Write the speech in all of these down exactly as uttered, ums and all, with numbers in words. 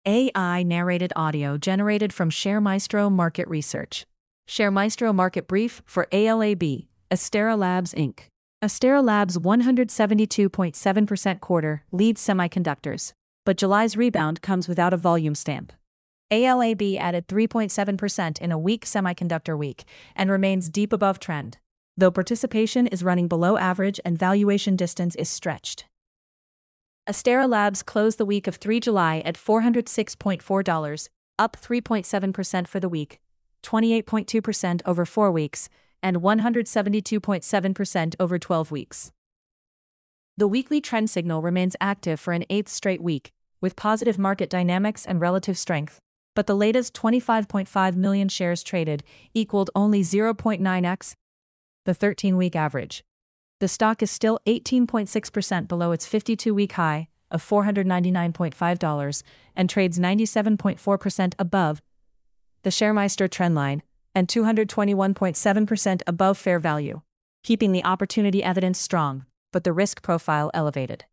A I narrated audio generated from ShareMaestro Market Research. ShareMaestro Market Brief for A L A B, Astera Labs Incorporated. Astera Labs one hundred seventy-two point seven percent quarter leads semiconductors, but July's rebound comes without a volume stamp. A L A B added three point seven percent in a weak semiconductor week and remains deep above trend, though participation is running below average and valuation distance is stretched. Astera Labs closed the week of the third of July at four hundred six point four dollars, up three point seven percent for the week, twenty-eight point two percent over four weeks, and one hundred seventy-two point seven percent over twelve weeks. The weekly trend signal remains active for an eighth straight week, with positive market dynamics and relative strength, but the latest twenty-five point five million shares traded equaled only zero point nine x the thirteen-week average. The stock is still eighteen point six percent below its fifty-two-week high of four hundred ninety-nine point five dollars and trades ninety-seven point four percent above the ShareMaestro trendline and two hundred twenty-one point seven percent above fair value, keeping the opportunity evidence strong, but the risk profile elevated.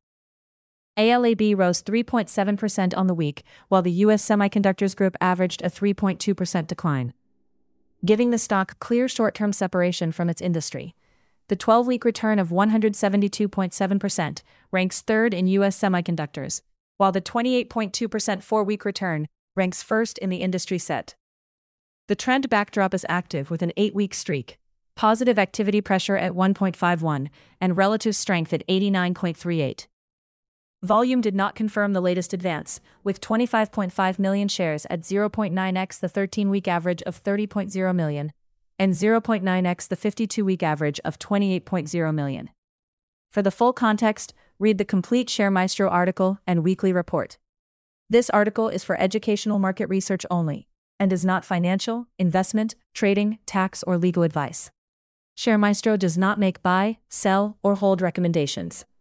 A L A B rose three point seven percent on the week, while the U S Semiconductors Group averaged a three point two percent decline, giving the stock clear short-term separation from its industry. The twelve-week return of one hundred seventy-two point seven percent ranks third in U S semiconductors, while the twenty-eight point two percent four-week return ranks first in the industry set. The trend backdrop is active with an eight-week streak, positive activity pressure at one point five one, and relative strength at eighty-nine point three eight. Volume did not confirm the latest advance, with twenty-five point five million shares at zero point nine x the thirteen-week average of thirty point zero million, and zero point nine x the fifty-two-week average of twenty-eight point zero million. For the full context, read the complete ShareMaestro article and weekly report. This article is for educational market research only, and is not financial, investment, trading, tax, or legal advice. ShareMaestro does not make buy, sell, or hold recommendations.